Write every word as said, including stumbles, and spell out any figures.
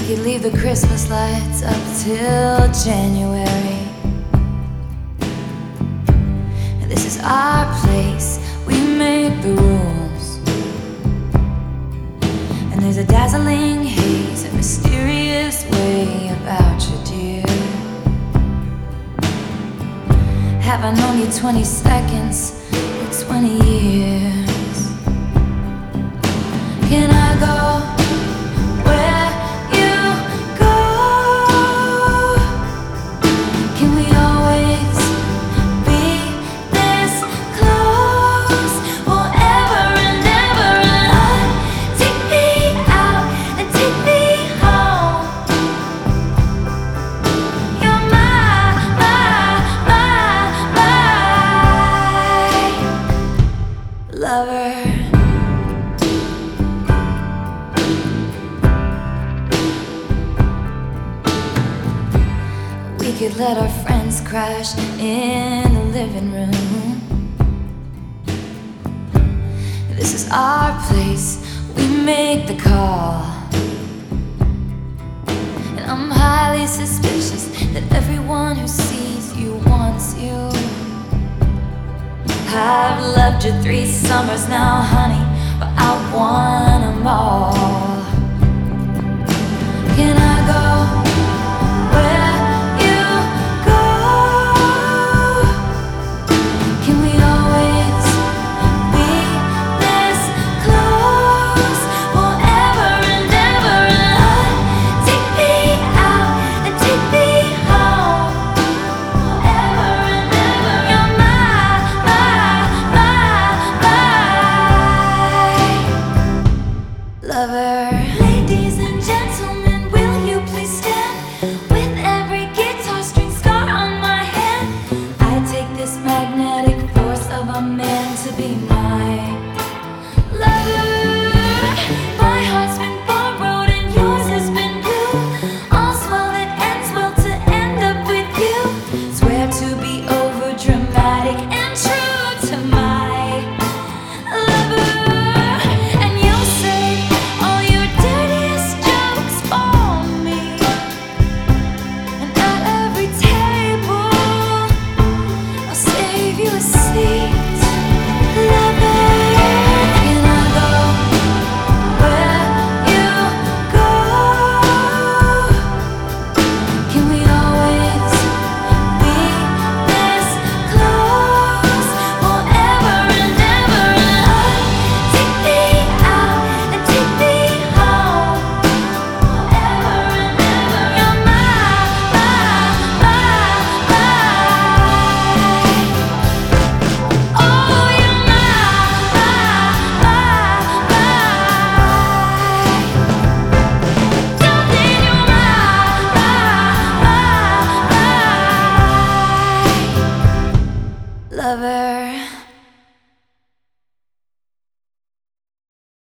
could leave the Christmas lights up till January. This is our place, we make the rules. And there's a dazzling haze, a mysterious way about you, dear. Have I known you twenty seconds or twenty years? Can I go where you go? Can we always be this close forever and ever? And take me out and take me home. You're my, my, my, my lover. We could let our friends crash in the living room. This is our place, we make the call. And I'm highly suspicious that everyone who sees you wants you. I've loved you three summers now, honey, but I want them all.